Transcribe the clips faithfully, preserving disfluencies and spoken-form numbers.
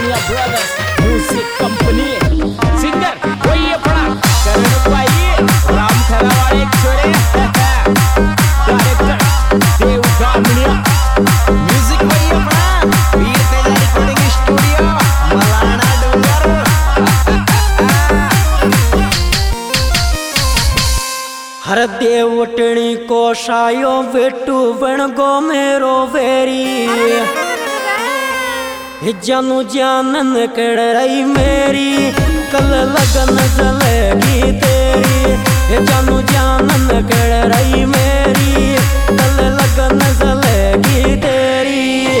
कामनिया brothers music company singer वही अपना करण भाई राम खरा वाले छोरे डायरेक्टर देव कामनिया म्यूजिक वही अपना वीर तेजा रिकॉर्डिंग स्टूडियो मलाना डूंगर। हर देवटनी को सायो बेटू बन गो मेरो वेरी जानू जानन कड़ रही मेरी कल लगन जलेगी तेरी जानू जानन कड़ रही मेरी कल लगन जलेगी तेरी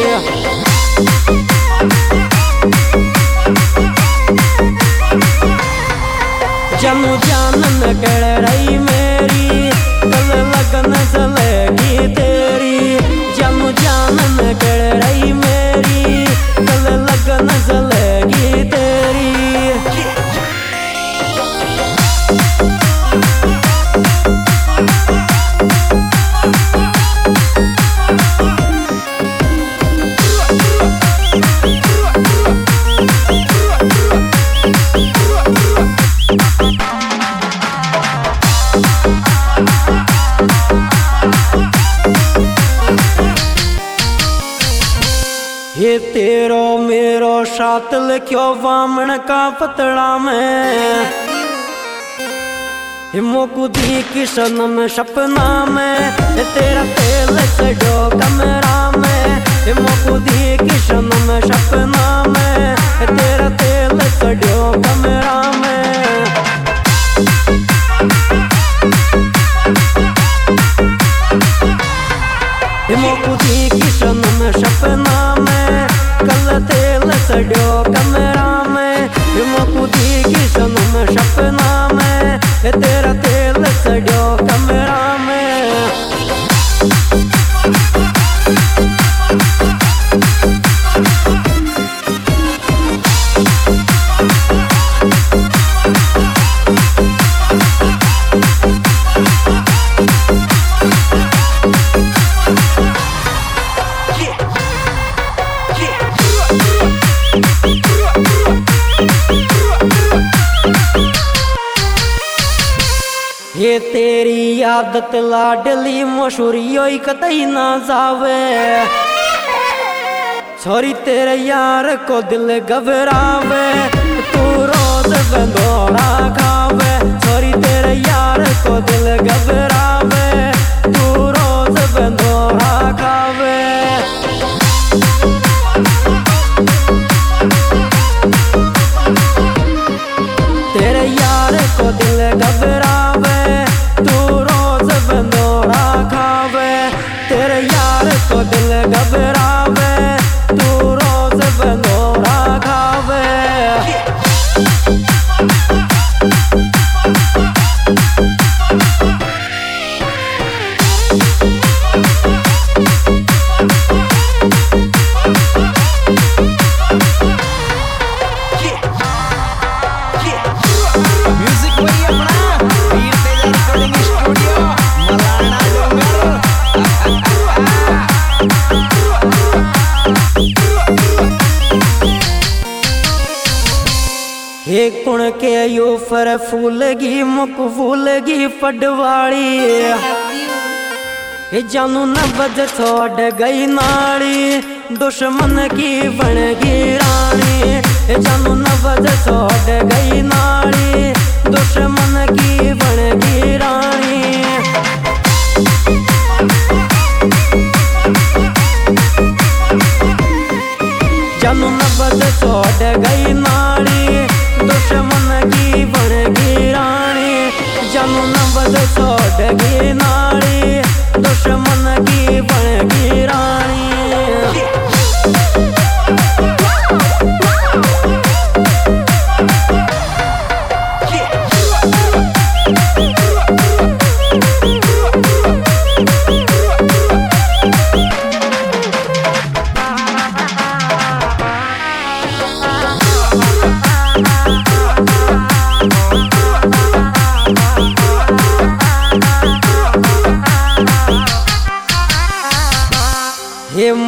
जानू जानन कड़ रही मेरी कल लगन जलेगी तेरी जानू जानन कड़ रही मेरी कल लगन जलेगी तेरी। ये तेरो मेरो साथ लिखो वामन का पतड़ा में मोकू दी किशन में सपना में तेरा तेल चढ़ो कमरा में मोकू दी किशन में सपना में तेरा तेल चढ़ो कमरा में मोकू दी किशन में सपना में कल तेल चढ़ो कमरा में मोकू दी किशन में सपना में तेरा तेल चढ़ो कमरा में। ये तेरी आदत लाडली मशहूरी कतई ना जावे छोरी तेरे यार को दिल घबरावे तू रोज बंदोरा खावे छोरी तेरे यार को दिल घबरावे तू रोज बंदोरा खावे तेरे यार को दिल घबरावे तेरे यार को दिल घबरावे तू रोज बंदोरा खावे। म्यूजिक वही अपना वीर तेजा रिकॉर्डिंग स्टूडियो मलाना डूंगर। हे कुण के यो फर फूलगी मुक फूलगी पडवाड़ी हे जानू न बज छोड़ गई नाड़ी दुश्मन की बनगी रानी हे जानू न बज छोड़ गई नाड़ी दुश्मन की बनगी रानी। जानू न बज छोड़ गई नाड़ी दुश्मन की बनगी रानी जानू न बज छोड़ गई नाड़ी दुश्मन की बनगी रानी।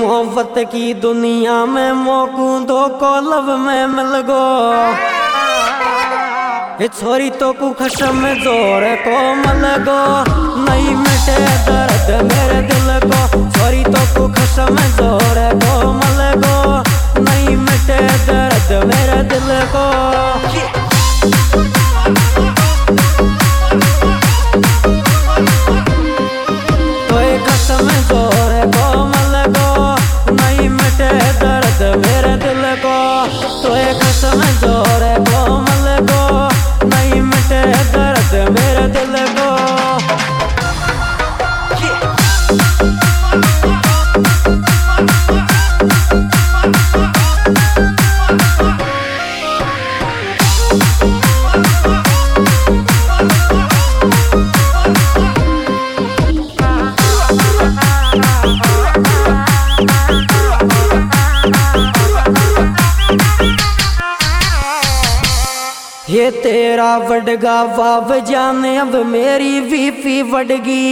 मोहब्बत की दुनिया में मोकू दो को लब में मिल गो। ये छोरी तो कु खशम जोर को मल गो, नहीं मिटे दर्द मेरे दिल को। छोरी तो कु खशम जोर को मल गो, नहीं मिटे दर्द मेरे दिल को। तो एक खशम जोर को मल गो, नहीं मिटे दर्द मेरे दिल को। तो एक खशम जोर को मल गो, नहीं मिटे दर्द मेरे दिल को। ये तेरा वडगा वाव जाने अब मेरी बीपी वडगी।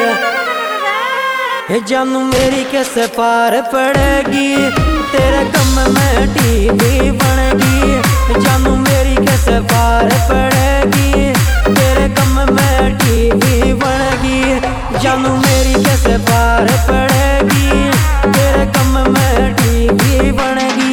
ये जानू मेरी कैसे पार पड़ेगी, तेरे गम में टीवी बनेगी। जानू मेरी कैसे पार पड़ेगी, तेरे गम में टीवी बनेगी। जानू मेरी कैसे पार पड़ेगी, तेरे गम में टीवी बनेगी।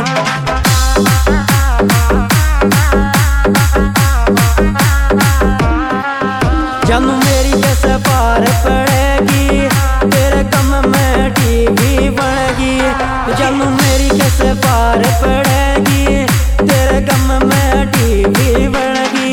जानू मेरी कैसे पार पड़ेगी, तेरे गम में टीवी बनेगी। जानू मेरी कैसे पार पड़ेगी, तेरे गम में टीवी बनेगी।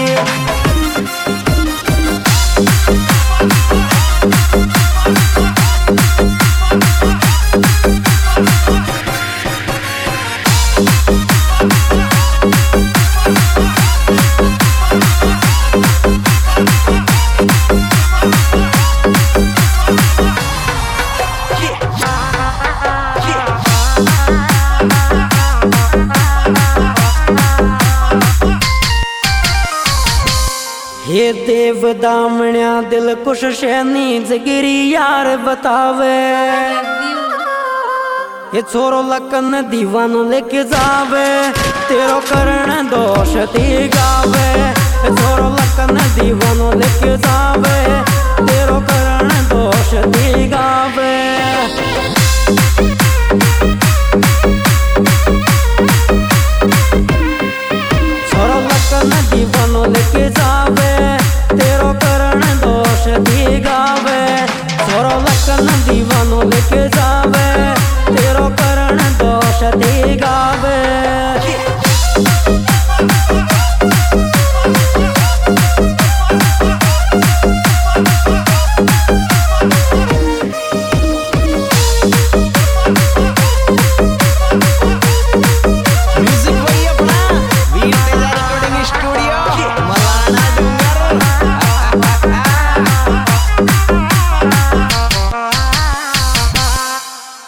ये देव दामण्या दिल कुश शैनी जगिरी यार बतावे। ये छोरो लकन दीवानो लेके जावे, तेरो करण दोष ती गावे। ये छोरो लकन दीवानो लेके जावे, तेरो करण दोष ती गावे। छोरो लकन दीवानो लेके जावे, तेरो करण दोष दी गावे। छोरो लकन दीवानो लेके